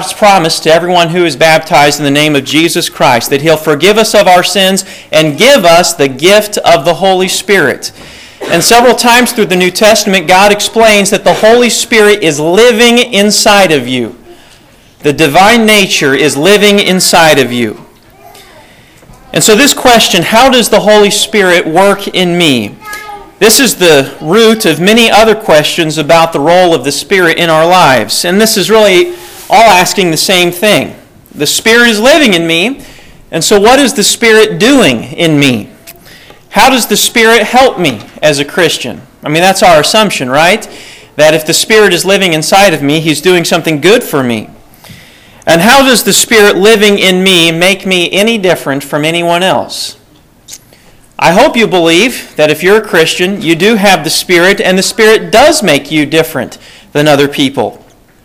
God's promise to everyone who is baptized in the name of Jesus Christ, that He'll forgive us of our sins and give us the gift of the Holy Spirit. And several times through the New Testament, God explains that the Holy Spirit is living inside of you. The divine nature is living inside of you. And so this question, how does the Holy Spirit work in me? This is the root of many other questions about the role of the Spirit in our lives. And this is really all asking the same thing. The Spirit is living in me, and so what is the Spirit doing in me? How does the Spirit help me as a Christian? I mean, that's our assumption, right? That if the Spirit is living inside of me, He's doing something good for me. And how does the Spirit living in me make me any different from anyone else? I hope you believe that if you're a Christian, you do have the Spirit, and the Spirit does make you different than other people.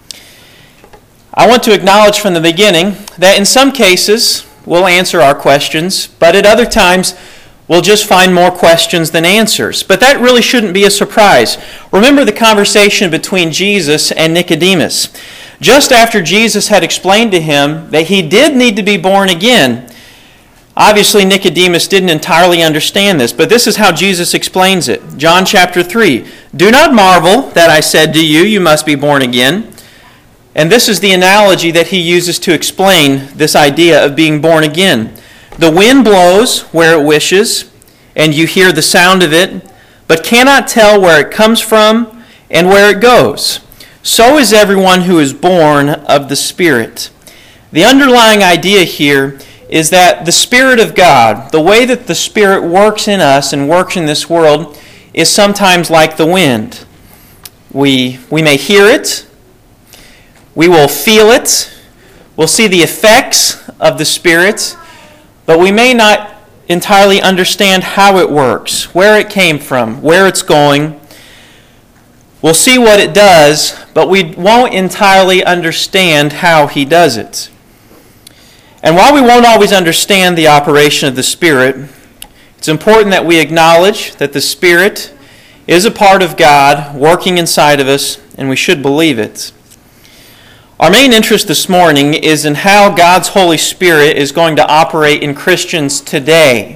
I want to acknowledge from the beginning that in some cases we'll answer our questions, but at other times we'll just find more questions than answers. But that really shouldn't be a surprise. Remember the conversation between Jesus and Nicodemus. Just after Jesus had explained to him that he did need to be born again, obviously, Nicodemus didn't entirely understand this, but this is how Jesus explains it. John chapter 3, "Do not marvel that I said to you, you must be born again." And this is the analogy that he uses to explain this idea of being born again. "The wind blows where it wishes, and you hear the sound of it, but cannot tell where it comes from and where it goes. So is everyone who is born of the Spirit." The underlying idea here is that the Spirit of God, the way that the Spirit works in us and works in this world, is sometimes like the wind. We may hear it, we will feel it, we'll see the effects of the Spirit, but we may not entirely understand how it works, where it came from, where it's going. We'll see what it does, but we won't entirely understand how He does it. And while we won't always understand the operation of the Spirit, it's important that we acknowledge that the Spirit is a part of God working inside of us, and we should believe it. Our main interest this morning is in how God's Holy Spirit is going to operate in Christians today.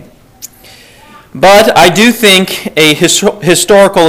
But I do think a historical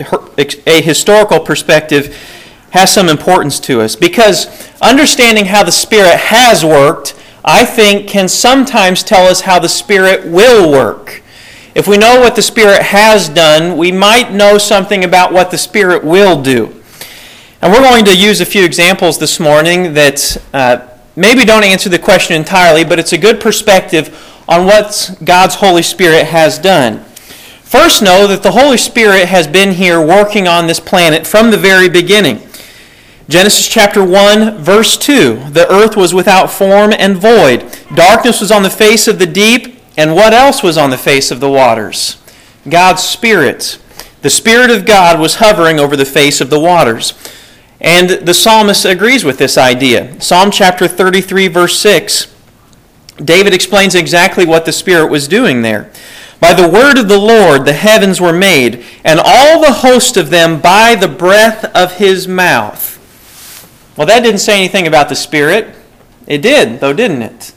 perspective has some importance to us, because understanding how the Spirit has worked, I think, can sometimes tell us how the Spirit will work. If we know what the Spirit has done, we might know something about what the Spirit will do. And we're going to use a few examples this morning that maybe don't answer the question entirely, but it's a good perspective on what God's Holy Spirit has done. First, know that the Holy Spirit has been here working on this planet from the very beginning. Genesis chapter 1, verse 2, "The earth was without form and void. Darkness was on the face of the deep, and what else was on the face of the waters? God's Spirit." The Spirit of God was hovering over the face of the waters. And the psalmist agrees with this idea. Psalm chapter 33, verse 6, David explains exactly what the Spirit was doing there. "By the word of the Lord the heavens were made, and all the host of them by the breath of His mouth." Well, that didn't say anything about the Spirit. It did, though, didn't it?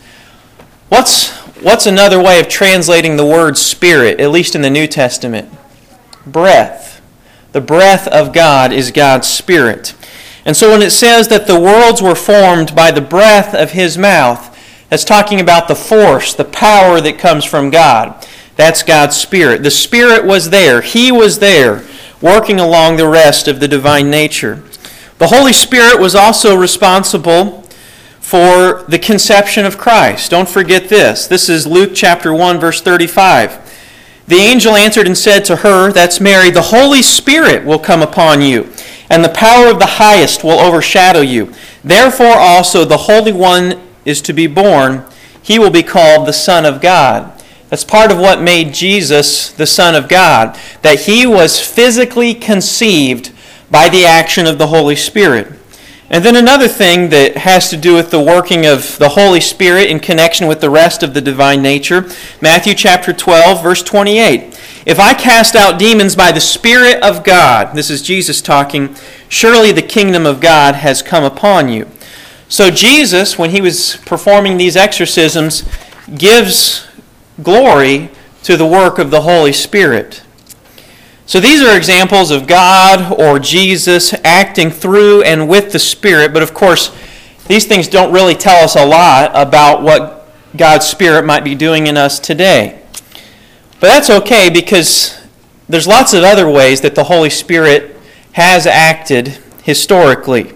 What's another way of translating the word Spirit, at least in the New Testament? Breath. The breath of God is God's Spirit. And so when it says that the worlds were formed by the breath of His mouth, that's talking about the force, the power that comes from God. That's God's Spirit. The Spirit was there. He was there, working along the rest of the divine nature. The Holy Spirit was also responsible for the conception of Christ. Don't forget this. This is Luke chapter 1, verse 35. "The angel answered and said to her," that's Mary, "the Holy Spirit will come upon you, and the power of the highest will overshadow you. Therefore also the Holy One is to be born. He will be called the Son of God." That's part of what made Jesus the Son of God, that He was physically conceived by the action of the Holy Spirit. And then another thing that has to do with the working of the Holy Spirit in connection with the rest of the divine nature, Matthew chapter 12, verse 28. "If I cast out demons by the Spirit of God," this is Jesus talking, "surely the kingdom of God has come upon you." So Jesus, when he was performing these exorcisms, gives glory to the work of the Holy Spirit. So these are examples of God or Jesus acting through and with the Spirit, but of course, these things don't really tell us a lot about what God's Spirit might be doing in us today. But that's okay, because there's lots of other ways that the Holy Spirit has acted historically.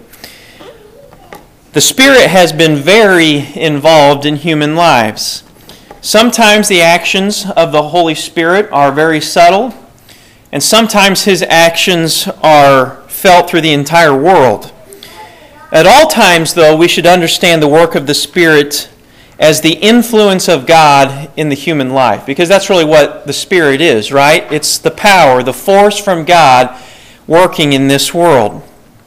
The Spirit has been very involved in human lives. Sometimes the actions of the Holy Spirit are very subtle, and sometimes His actions are felt through the entire world. At all times, though, we should understand the work of the Spirit as the influence of God in the human life, because that's really what the Spirit is, right? It's the power, the force from God working in this world.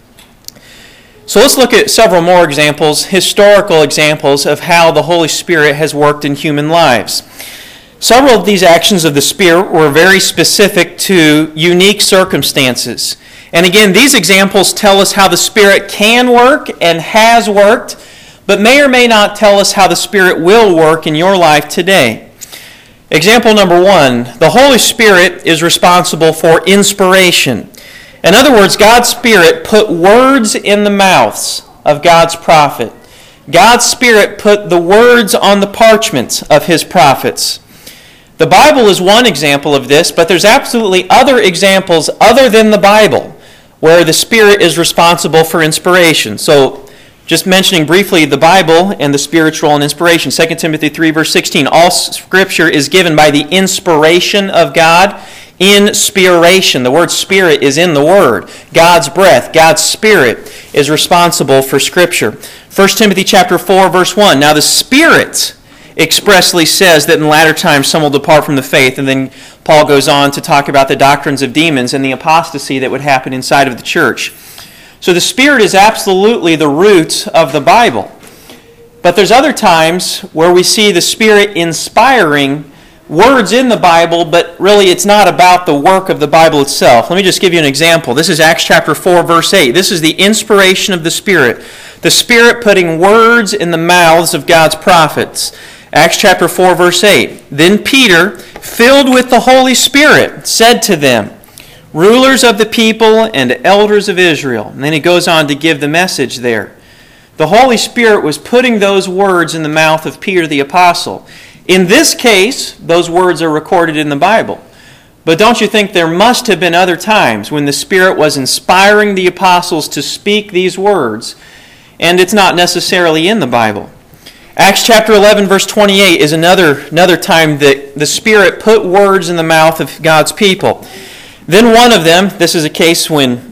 So let's look at several more examples, historical examples of how the Holy Spirit has worked in human lives. Several of these actions of the Spirit were very specific to unique circumstances. And again, these examples tell us how the Spirit can work and has worked, but may or may not tell us how the Spirit will work in your life today. Example number 1, the Holy Spirit is responsible for inspiration. In other words, God's Spirit put words in the mouths of God's prophet. God's Spirit put the words on the parchments of His prophets. The Bible is one example of this, but there's absolutely other examples other than the Bible where the Spirit is responsible for inspiration. So, just mentioning briefly the Bible and the Spirit's role in inspiration. 2 Timothy 3, verse 16, all Scripture is given by the inspiration of God. Inspiration. The word Spirit is in the Word. God's breath, God's Spirit is responsible for Scripture. 1 Timothy chapter 4, verse 1, now the Spirit expressly says that in latter times some will depart from the faith, and then Paul goes on to talk about the doctrines of demons and the apostasy that would happen inside of the church. So the Spirit is absolutely the root of the Bible. But there's other times where we see the Spirit inspiring words in the Bible, but really it's not about the work of the Bible itself. Let me just give you an example. This is Acts chapter 4, verse 8. This is the inspiration of the Spirit. The Spirit putting words in the mouths of God's prophets. Acts chapter 4, verse 8. Then Peter, filled with the Holy Spirit, said to them, rulers of the people and elders of Israel. And then he goes on to give the message there. The Holy Spirit was putting those words in the mouth of Peter the apostle. In this case, those words are recorded in the Bible. But don't you think there must have been other times when the Spirit was inspiring the apostles to speak these words, and it's not necessarily in the Bible? Acts chapter 11, verse 28 is another time that the Spirit put words in the mouth of God's people. Then one of them, this is a case when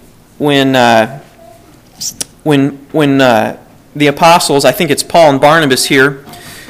the apostles, I think it's Paul and Barnabas here,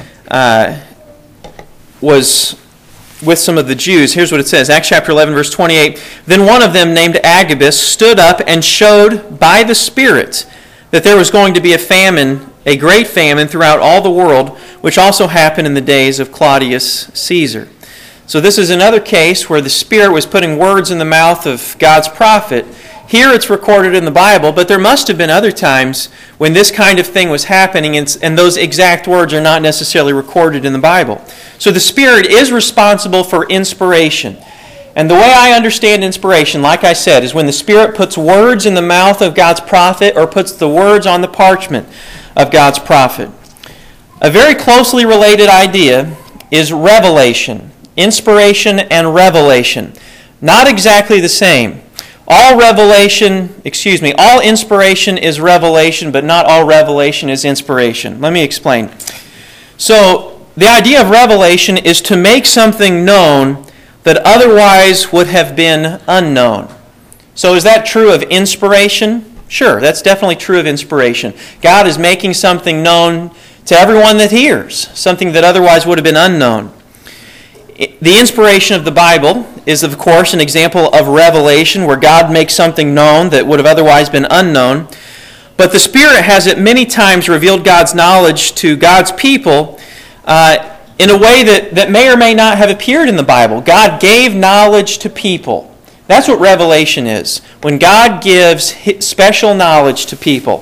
was with some of the Jews. Here's what it says, Acts chapter 11, verse 28. Then one of them, named Agabus, stood up and showed by the Spirit that there was going to be a famine, a great famine throughout all the world, which also happened in the days of Claudius Caesar. So this is another case where the Spirit was putting words in the mouth of God's prophet. Here it's recorded in the Bible, but there must have been other times when this kind of thing was happening, and those exact words are not necessarily recorded in the Bible. So the Spirit is responsible for inspiration. And the way I understand inspiration, like I said, is when the Spirit puts words in the mouth of God's prophet or puts the words on the parchment of God's prophet. A very closely related idea is revelation. Inspiration and revelation. Not exactly the same. All inspiration is revelation, but not all revelation is inspiration. Let me explain. So, the idea of revelation is to make something known that otherwise would have been unknown. So is that true of inspiration? Sure, that's definitely true of inspiration. God is making something known to everyone that hears, something that otherwise would have been unknown. The inspiration of the Bible is, of course, an example of revelation where God makes something known that would have otherwise been unknown. But the Spirit has at many times revealed God's knowledge to God's people in a way that may or may not have appeared in the Bible. God gave knowledge to people. That's what revelation is. When God gives special knowledge to people.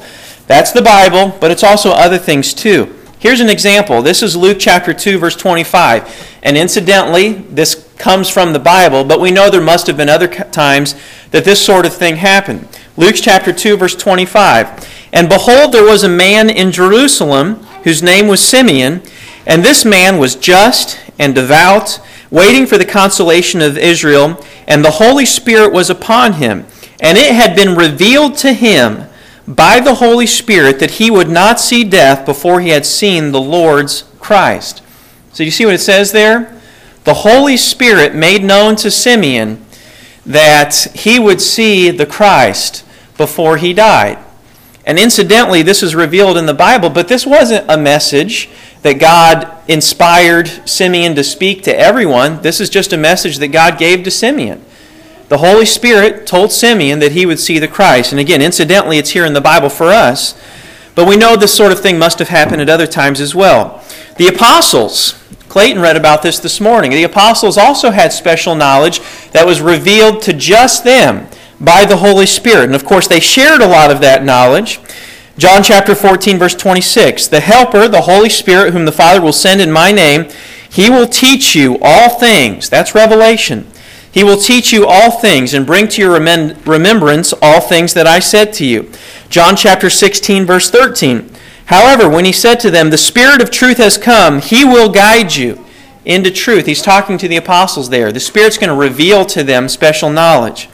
That's the Bible, but it's also other things too. Here's an example. This is Luke chapter 2, verse 25. And incidentally, this comes from the Bible, but we know there must have been other times that this sort of thing happened. Luke chapter 2, verse 25. And behold, there was a man in Jerusalem whose name was Simeon, and this man was just and devout, waiting for the consolation of Israel, and the Holy Spirit was upon him. And it had been revealed to him by the Holy Spirit that he would not see death before he had seen the Lord's Christ. So you see what it says there? The Holy Spirit made known to Simeon that he would see the Christ before he died. And incidentally, this is revealed in the Bible, but this wasn't a message that God inspired Simeon to speak to everyone. This is just a message that God gave to Simeon. The Holy Spirit told Simeon that he would see the Christ. And again, incidentally, it's here in the Bible for us. But we know this sort of thing must have happened at other times as well. The apostles, Clayton read about this morning. The apostles also had special knowledge that was revealed to just them by the Holy Spirit. And of course, they shared a lot of that knowledge. John chapter 14, verse 26. The Helper, the Holy Spirit, whom the Father will send in my name, he will teach you all things. That's revelation. He will teach you all things and bring to your remembrance all things that I said to you. John chapter 16, verse 13. However, when he said to them, the Spirit of truth has come, he will guide you into truth. He's talking to the apostles there. The Spirit's going to reveal to them special knowledge.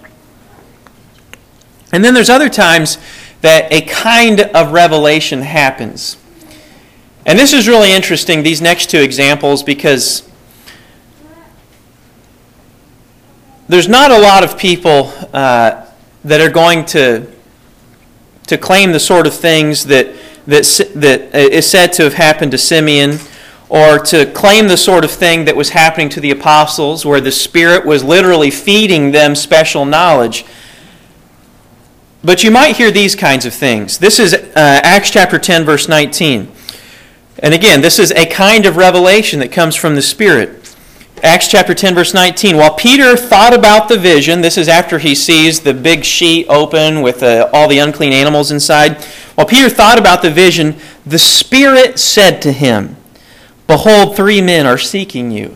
And then there's other times that a kind of revelation happens. And this is really interesting, these next two examples, because there's not a lot of people that are going to claim the sort of things that is said to have happened to Simeon, or to claim the sort of thing that was happening to the apostles, where the Spirit was literally feeding them special knowledge. But you might hear these kinds of things. This is Acts chapter 10, verse 19. And again, this is a kind of revelation that comes from the Spirit. Acts chapter 10, verse 19. While Peter thought about the vision, this is after he sees the big sheet open with all the unclean animals inside. While Peter thought about the vision, the Spirit said to him, behold, 3 men are seeking you.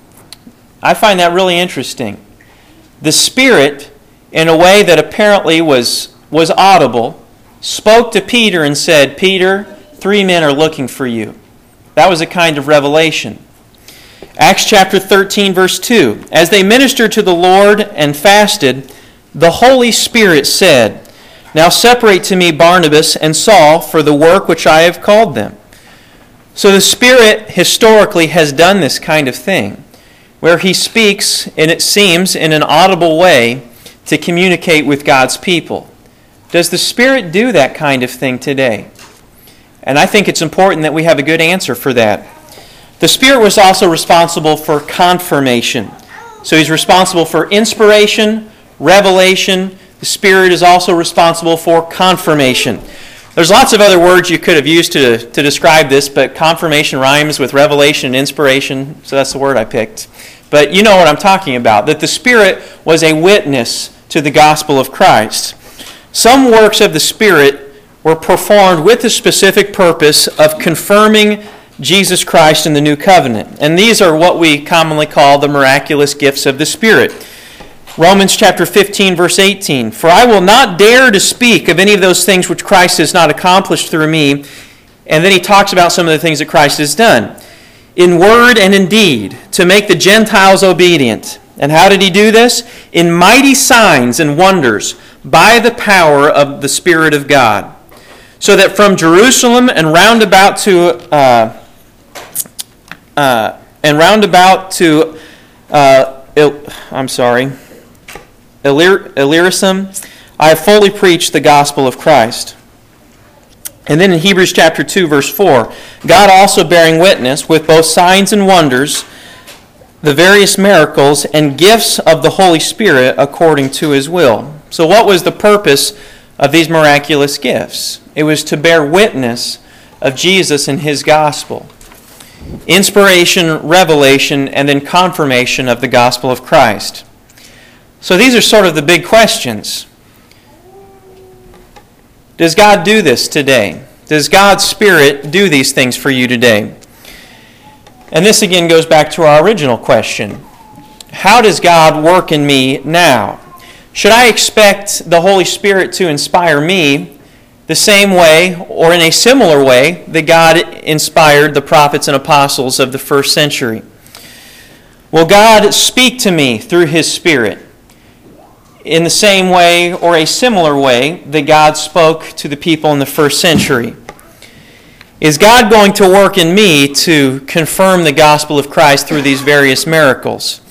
I find that really interesting. The Spirit, in a way that apparently was audible, spoke to Peter and said, Peter, 3 men are looking for you. That was a kind of revelation. Acts chapter 13, verse 2. As they ministered to the Lord and fasted, the Holy Spirit said, now separate to me Barnabas and Saul for the work which I have called them. So the Spirit historically has done this kind of thing, where he speaks, and it seems, in an audible way to communicate with God's people. Does the Spirit do that kind of thing today? And I think it's important that we have a good answer for that. The Spirit was also responsible for confirmation. So he's responsible for inspiration, revelation. The Spirit is also responsible for confirmation. There's lots of other words you could have used to describe this, but confirmation rhymes with revelation and inspiration, so that's the word I picked. But you know what I'm talking about, that the Spirit was a witness to the gospel of Christ. Some works of the Spirit were performed with the specific purpose of confirming Jesus Christ in the new covenant. And these are what we commonly call the miraculous gifts of the Spirit. Romans chapter 15, verse 18. For I will not dare to speak of any of those things which Christ has not accomplished through me. And then he talks about some of the things that Christ has done. In word and in deed, to make the Gentiles obedient. And how did he do this? In mighty signs and wonders, by the power of the Spirit of God. So that from Jerusalem and round about to Illyricum, I have fully preached the gospel of Christ. And then in Hebrews chapter 2, verse 4, God also bearing witness with both signs and wonders, the various miracles and gifts of the Holy Spirit according to his will. So what was the purpose of these miraculous gifts? It was to bear witness of Jesus and his gospel. Inspiration, revelation, and then confirmation of the gospel of Christ. So these are sort of the big questions. Does God do this today? Does God's Spirit do these things for you today? And this again goes back to our original question. How does God work in me now? Should I expect the Holy Spirit to inspire me the same way or in a similar way that God inspired the prophets and apostles of the first century? Will God speak to me through His Spirit in the same way or a similar way that God spoke to the people in the first century? Is God going to work in me to confirm the gospel of Christ through these various miracles?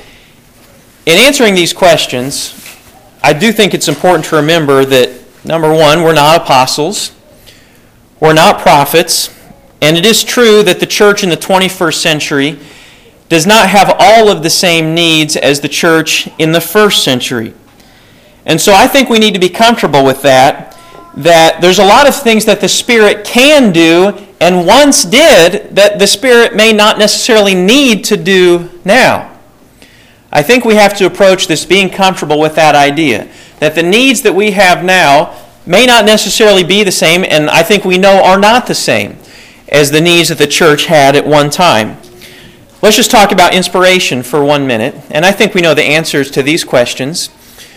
In answering these questions, I do think it's important to remember that, number one, we're not apostles, we're not prophets, and it is true that the church in the 21st century does not have all of the same needs as the church in the first century. And so I think we need to be comfortable with that there's a lot of things that the Spirit can do and once did that the Spirit may not necessarily need to do now. I think we have to approach this being comfortable with that idea, that the needs that we have now may not necessarily be the same, and I think we know are not the same as the needs that the church had at one time. Let's just talk about inspiration for 1 minute, and I think we know the answers to these questions.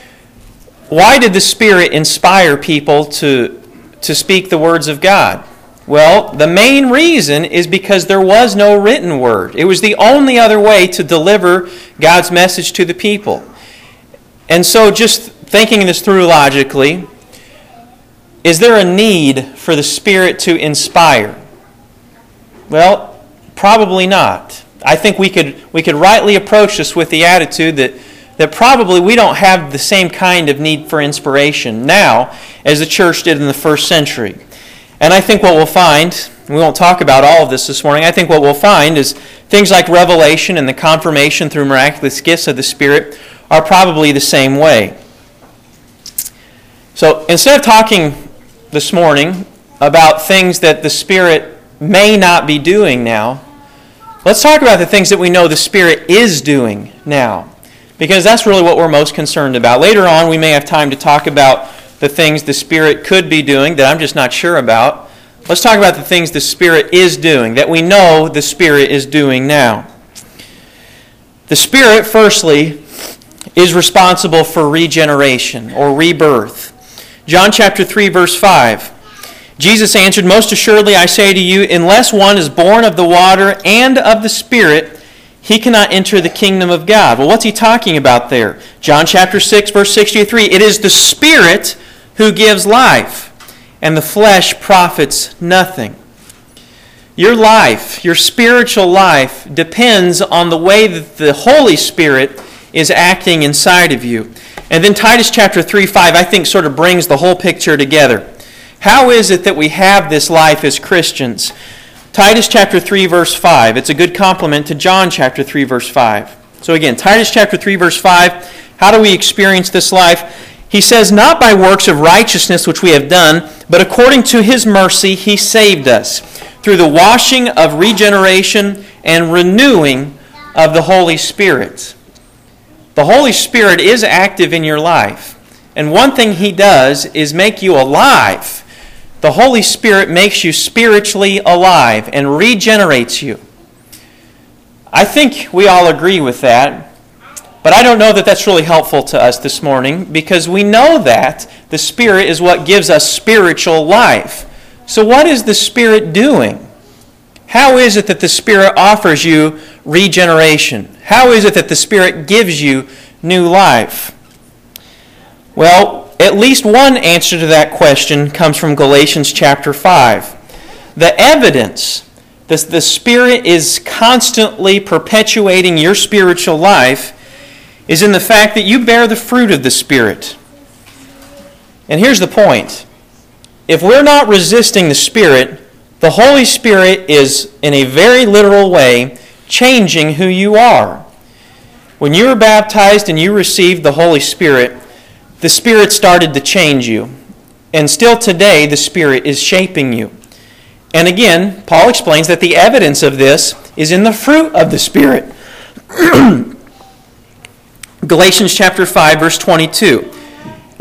Why did the Spirit inspire people to speak the words of God? Well, the main reason is because there was no written word. It was the only other way to deliver God's message to the people. And so just thinking this through logically, is there a need for the Spirit to inspire? Well, probably not. I think we could rightly approach this with the attitude that probably we don't have the same kind of need for inspiration now as the church did in the first century. And I think what we'll find, we won't talk about all of this morning, I think what we'll find is things like revelation and the confirmation through miraculous gifts of the Spirit are probably the same way. So instead of talking this morning about things that the Spirit may not be doing now, let's talk about the things that we know the Spirit is doing now, because that's really what we're most concerned about. Later on, we may have time to talk about the things the Spirit could be doing that I'm just not sure about. Let's talk about the things the Spirit is doing, that we know the Spirit is doing now. The Spirit, firstly, is responsible for regeneration or rebirth. John chapter 3, verse 5. Jesus answered, "Most assuredly I say to you, unless one is born of the water and of the Spirit, he cannot enter the kingdom of God." Well, what's he talking about there? John chapter 6, verse 63. "It is the Spirit who gives life, and the flesh profits nothing." Your life, your spiritual life, depends on the way that the Holy Spirit is acting inside of you. And then Titus chapter 3, 5, I think sort of brings the whole picture together. How is it that we have this life as Christians? Titus chapter 3, verse 5. It's a good complement to John chapter 3, verse 5. So again, Titus chapter 3, verse 5. How do we experience this life? He says, "Not by works of righteousness which we have done, but according to His mercy He saved us, through the washing of regeneration and renewing of the Holy Spirit." The Holy Spirit is active in your life. And one thing He does is make you alive. The Holy Spirit makes you spiritually alive and regenerates you. I think we all agree with that. But I don't know that that's really helpful to us this morning, because we know that the Spirit is what gives us spiritual life. So what is the Spirit doing? How is it that the Spirit offers you regeneration? How is it that the Spirit gives you new life? Well, at least one answer to that question comes from Galatians chapter 5. The evidence that the Spirit is constantly perpetuating your spiritual life is in the fact that you bear the fruit of the Spirit. And here's the point. If we're not resisting the Spirit, the Holy Spirit is, in a very literal way, changing who you are. When you were baptized and you received the Holy Spirit, the Spirit started to change you. And still today, the Spirit is shaping you. And again, Paul explains that the evidence of this is in the fruit of the Spirit. Galatians chapter 5, verse 22.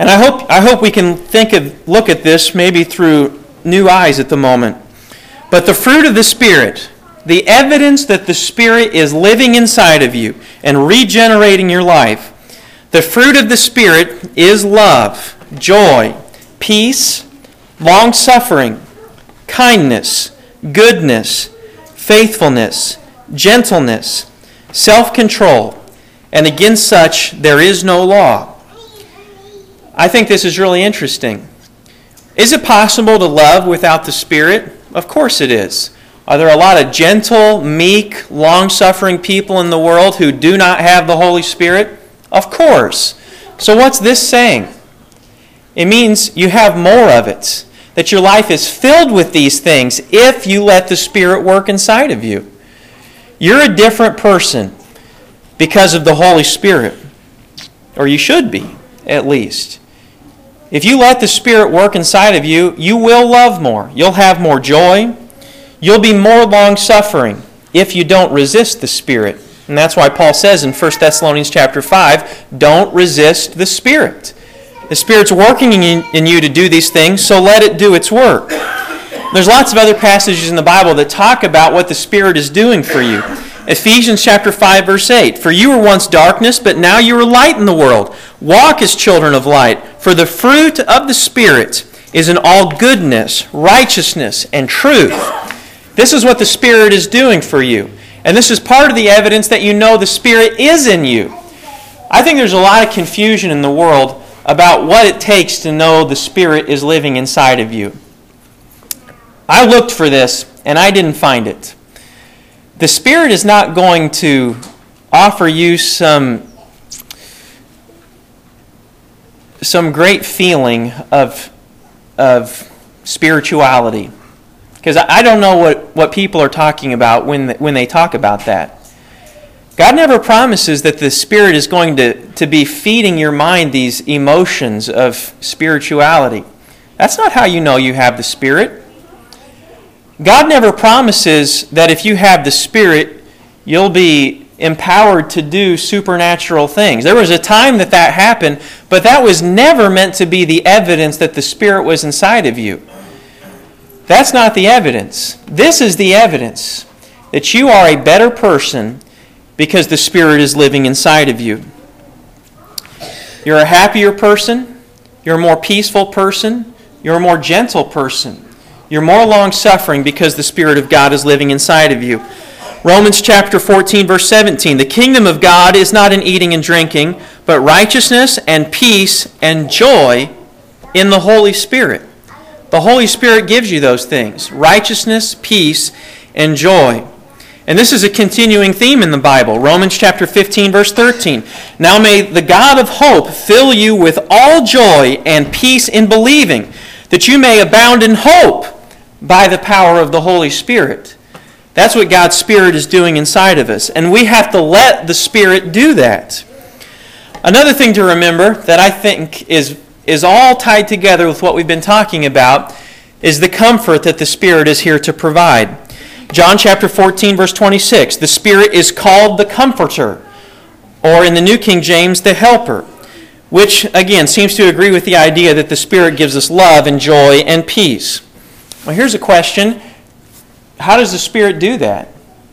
And I hope we can look at this maybe through new eyes at the moment. But the fruit of the Spirit, the evidence that the Spirit is living inside of you and regenerating your life, the fruit of the Spirit is love, joy, peace, long-suffering, kindness, goodness, faithfulness, gentleness, self-control, and against such there is no law. I think this is really interesting. Is it possible to love without the Spirit? Of course it is. Are there a lot of gentle, meek, long-suffering people in the world who do not have the Holy Spirit? Of course. So what's this saying? It means you have more of it. That your life is filled with these things if you let the Spirit work inside of you. You're a different person because of the Holy Spirit. Or you should be, at least. If you let the Spirit work inside of you, you will love more. You'll have more joy. You'll be more long-suffering if you don't resist the Spirit. And that's why Paul says in 1 Thessalonians chapter 5, don't resist the Spirit. The Spirit's working in you to do these things, so let it do its work. There's lots of other passages in the Bible that talk about what the Spirit is doing for you. Ephesians chapter 5, verse 8, for you were once darkness, but now you are light in the world. Walk as children of light, for the fruit of the Spirit is in all goodness, righteousness, and truth. This is what the Spirit is doing for you. And this is part of the evidence that you know the Spirit is in you. I think there's a lot of confusion in the world about what it takes to know the Spirit is living inside of you. I looked for this, and I didn't find it. The Spirit is not going to offer you some great feeling of spirituality. Because I don't know what people are talking about when they talk about that. God never promises that the Spirit is going to be feeding your mind these emotions of spirituality. That's not how you know you have the Spirit. God never promises that if you have the Spirit, you'll be empowered to do supernatural things. There was a time that happened, but that was never meant to be the evidence that the Spirit was inside of you. That's not the evidence. This is the evidence that you are a better person because the Spirit is living inside of you. You're a happier person. You're a more peaceful person. You're a more gentle person. You're more long-suffering because the Spirit of God is living inside of you. Romans chapter 14, verse 17. The kingdom of God is not in eating and drinking, but righteousness and peace and joy in the Holy Spirit. The Holy Spirit gives you those things. Righteousness, peace, and joy. And this is a continuing theme in the Bible. Romans chapter 15, verse 13. Now may the God of hope fill you with all joy and peace in believing, that you may abound in hope by the power of the Holy Spirit. That's what God's Spirit is doing inside of us. And we have to let the Spirit do that. Another thing to remember that I think is all tied together with what we've been talking about is the comfort that the Spirit is here to provide. John chapter 14, verse 26, the Spirit is called the Comforter, or in the New King James, the Helper, which, again, seems to agree with the idea that the Spirit gives us love and joy and peace. Well, here's a question. How does the Spirit do that?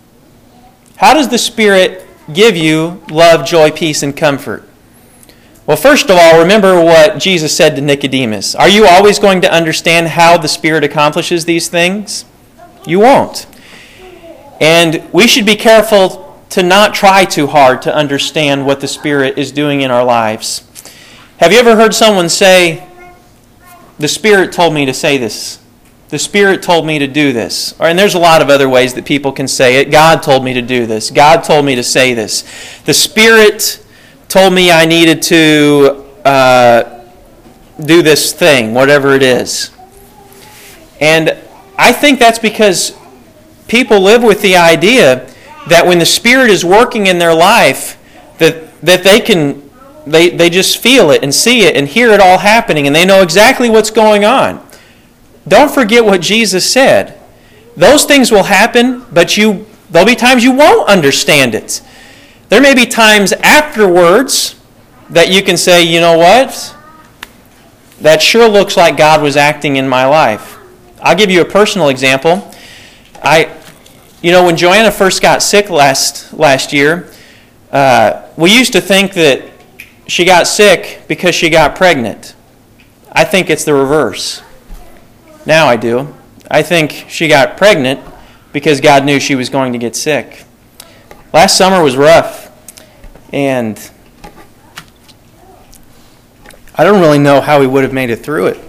How does the Spirit give you love, joy, peace, and comfort? Well, first of all, remember what Jesus said to Nicodemus. Are you always going to understand how the Spirit accomplishes these things? You won't. And we should be careful to not try too hard to understand what the Spirit is doing in our lives. Have you ever heard someone say, the Spirit told me to say this. The Spirit told me to do this. And there's a lot of other ways that people can say it. God told me to do this. God told me to say this. The Spirit told me I needed to do this thing, whatever it is. And I think that's because people live with the idea that when the Spirit is working in their life, that they just feel it and see it and hear it all happening, and they know exactly what's going on. Don't forget what Jesus said. Those things will happen, but there'll be times you won't understand it. There may be times afterwards that you can say, you know what? that sure looks like God was acting in my life. I'll give you a personal example. When Joanna first got sick last year, we used to think that she got sick because she got pregnant. I think it's the reverse. Now I do. I think she got pregnant because God knew she was going to get sick. Last summer was rough, and I don't really know how we would have made it through it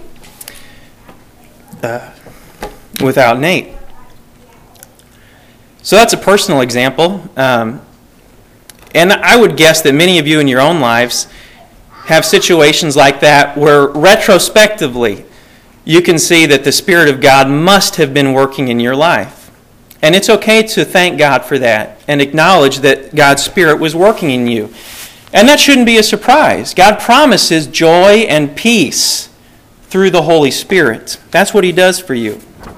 without Nate. So that's a personal example. And I would guess that many of you in your own lives have situations like that where retrospectively you can see that the Spirit of God must have been working in your life. And it's okay to thank God for that and acknowledge that God's Spirit was working in you. And that shouldn't be a surprise. God promises joy and peace through the Holy Spirit. That's what He does for you.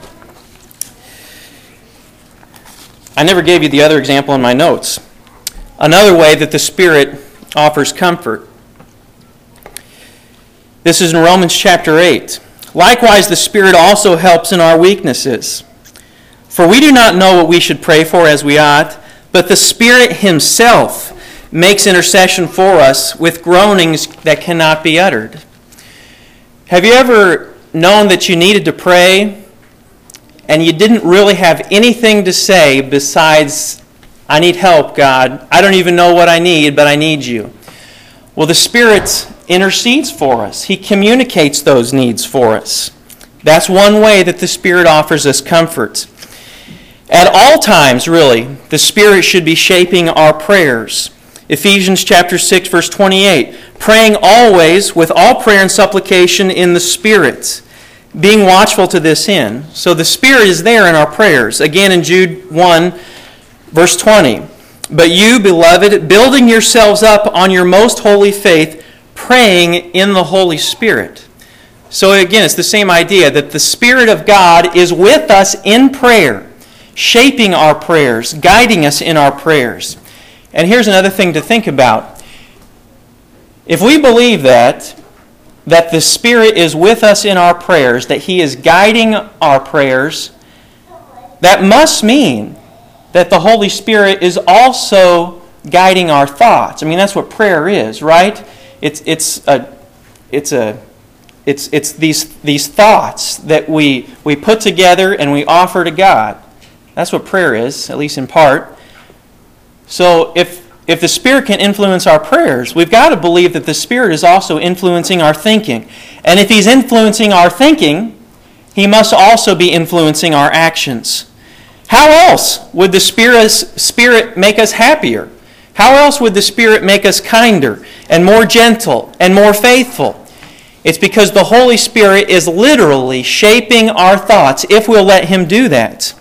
I never gave you the other example in my notes. Another way that the Spirit offers comfort. This is in Romans chapter 8. Likewise, the Spirit also helps in our weaknesses. For we do not know what we should pray for as we ought, but the Spirit Himself makes intercession for us with groanings that cannot be uttered. Have you ever known that you needed to pray and you didn't really have anything to say besides, I need help, God. I don't even know what I need, but I need you. Well, the Spirit intercedes for us. He communicates those needs for us. That's one way that the Spirit offers us comfort. At all times, really, the Spirit should be shaping our prayers. Ephesians chapter 6, verse 28, praying always with all prayer and supplication in the Spirit, being watchful to this end. So the Spirit is there in our prayers. Again in Jude 1, verse 20, but you, beloved, building yourselves up on your most holy faith, praying in the Holy Spirit. So again, it's the same idea that the Spirit of God is with us in prayer, shaping our prayers, guiding us in our prayers. And here's another thing to think about. If we believe that the Spirit is with us in our prayers, that He is guiding our prayers, that must mean that the Holy Spirit is also guiding our thoughts. I mean, that's what prayer is, right? It's these thoughts that we put together and we offer to God. That's what prayer is, at least in part. So if the Spirit can influence our prayers, we've got to believe that the Spirit is also influencing our thinking. And if He's influencing our thinking, He must also be influencing our actions. How else would the Spirit make us happier? How else would the Spirit make us kinder and more gentle and more faithful? It's because the Holy Spirit is literally shaping our thoughts if we'll let Him do that.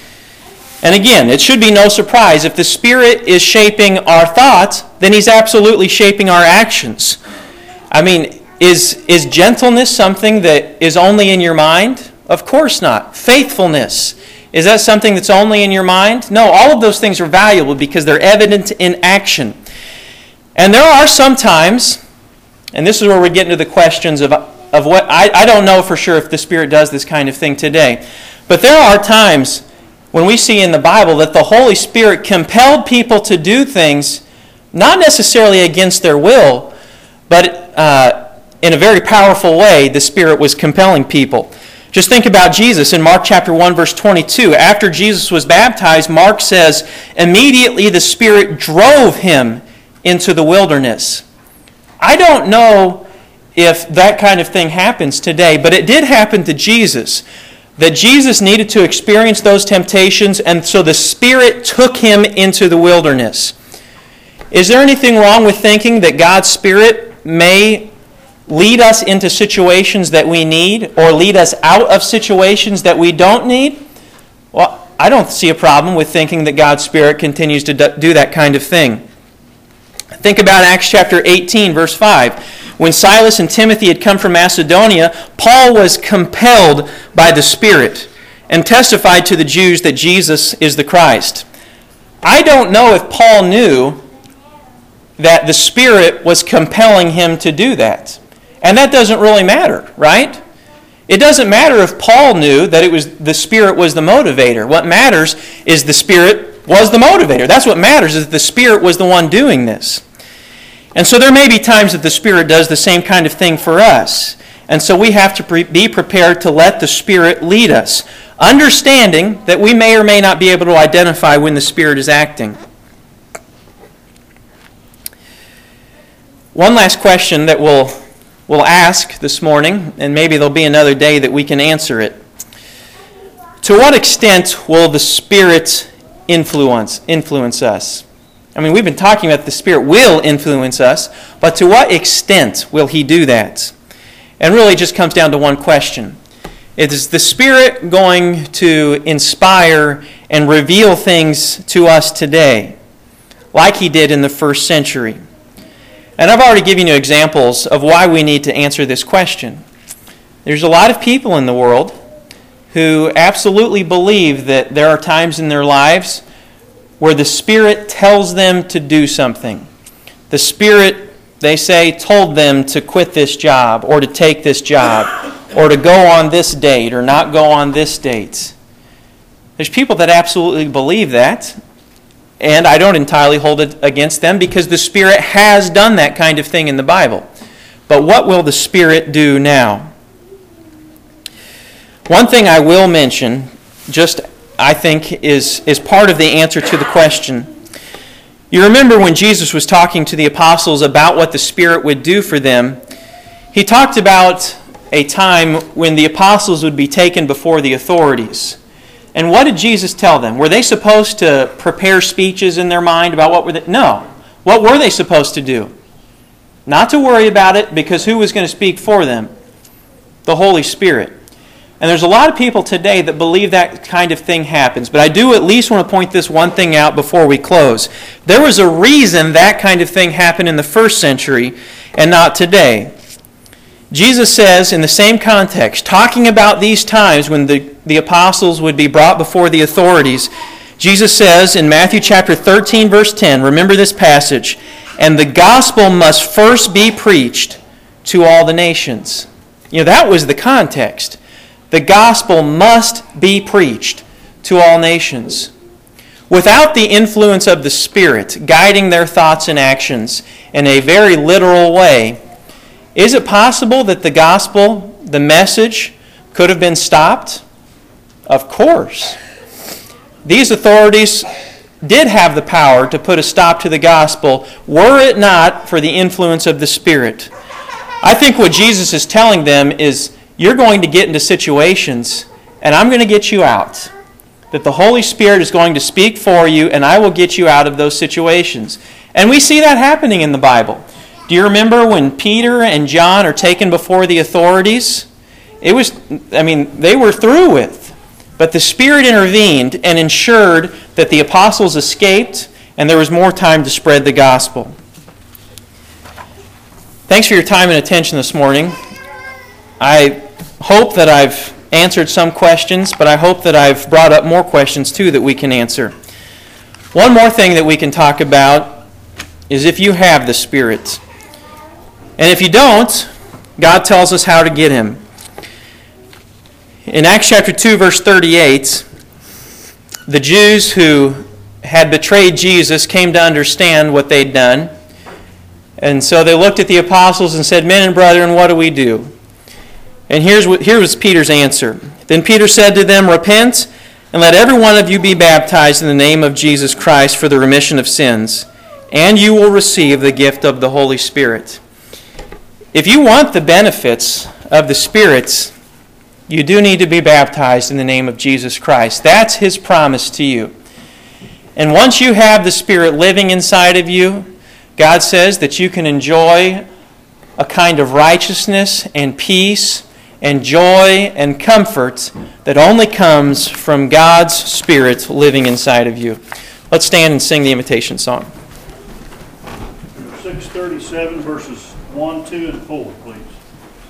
And again, it should be no surprise. If the Spirit is shaping our thoughts, then He's absolutely shaping our actions. I mean, is gentleness something that is only in your mind? Of course not. Faithfulness, is that something that's only in your mind? No, all of those things are valuable because they're evident in action. And there are some times, and this is where we get into the questions of what, I don't know for sure if the Spirit does this kind of thing today, but there are times when we see in the Bible that the Holy Spirit compelled people to do things not necessarily against their will, but in a very powerful way, the Spirit was compelling people. Just think about Jesus in Mark chapter 1, verse 22. After Jesus was baptized, Mark says, immediately the Spirit drove Him into the wilderness. I don't know if that kind of thing happens today, but it did happen to Jesus. That Jesus needed to experience those temptations, and so the Spirit took Him into the wilderness. Is there anything wrong with thinking that God's Spirit may lead us into situations that we need, or lead us out of situations that we don't need? Well, I don't see a problem with thinking that God's Spirit continues to do that kind of thing. Think about Acts chapter 18, verse 5. When Silas and Timothy had come from Macedonia, Paul was compelled by the Spirit and testified to the Jews that Jesus is the Christ. I don't know if Paul knew that the Spirit was compelling him to do that. And that doesn't really matter, right? It doesn't matter if Paul knew that it was the Spirit was the motivator. What matters is the Spirit was the motivator. That's what matters, is the Spirit was the one doing this. And so there may be times that the Spirit does the same kind of thing for us. And so we have to be prepared to let the Spirit lead us, understanding that we may or may not be able to identify when the Spirit is acting. One last question that we'll ask this morning, and maybe there'll be another day that we can answer it. To what extent will the Spirit influence us? I mean, we've been talking about the Spirit will influence us, but to what extent will He do that? And really it just comes down to one question. Is the Spirit going to inspire and reveal things to us today, like He did in the first century? And I've already given you examples of why we need to answer this question. There's a lot of people in the world who absolutely believe that there are times in their lives where the Spirit tells them to do something. The Spirit, they say, told them to quit this job or to take this job or to go on this date or not go on this date. There's people that absolutely believe that. And I don't entirely hold it against them because the Spirit has done that kind of thing in the Bible. But what will the Spirit do now? One thing I will mention, just I think, is part of the answer to the question. You remember when Jesus was talking to the apostles about what the Spirit would do for them, He talked about a time when the apostles would be taken before the authorities. And what did Jesus tell them? Were they supposed to prepare speeches in their mind about what were they? No. What were they supposed to do? Not to worry about it, because who was going to speak for them? The Holy Spirit. And there's a lot of people today that believe that kind of thing happens. But I do at least want to point this one thing out before we close. There was a reason that kind of thing happened in the first century and not today. Jesus says in the same context, talking about these times when the apostles would be brought before the authorities, Jesus says in Matthew chapter 13, verse 10, remember this passage, "And the gospel must first be preached to all the nations." You know, that was the context. The gospel must be preached to all nations. Without the influence of the Spirit guiding their thoughts and actions in a very literal way, is it possible that the gospel, the message, could have been stopped? Of course. These authorities did have the power to put a stop to the gospel were it not for the influence of the Spirit. I think what Jesus is telling them is, you're going to get into situations and I'm going to get you out. That the Holy Spirit is going to speak for you and I will get you out of those situations. And we see that happening in the Bible. Do you remember when Peter and John are taken before the authorities? They were through with. But the Spirit intervened and ensured that the apostles escaped and there was more time to spread the gospel. Thanks for your time and attention this morning. I hope that I've answered some questions, but I hope that I've brought up more questions too that we can answer. One more thing that we can talk about is if you have the Spirit. And if you don't, God tells us how to get Him. In Acts chapter 2, verse 38, the Jews who had betrayed Jesus came to understand what they'd done. And so they looked at the apostles and said, "Men and brethren, what do we do?" And here was Peter's answer. Then Peter said to them, "Repent, and let every one of you be baptized in the name of Jesus Christ for the remission of sins, and you will receive the gift of the Holy Spirit." If you want the benefits of the Spirit, you do need to be baptized in the name of Jesus Christ. That's His promise to you. And once you have the Spirit living inside of you, God says that you can enjoy a kind of righteousness and peace and joy and comfort that only comes from God's Spirit living inside of you. Let's stand and sing the invitation song. 637 verses 1, 2, and 4, please.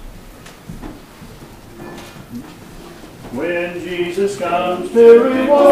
When Jesus comes to reward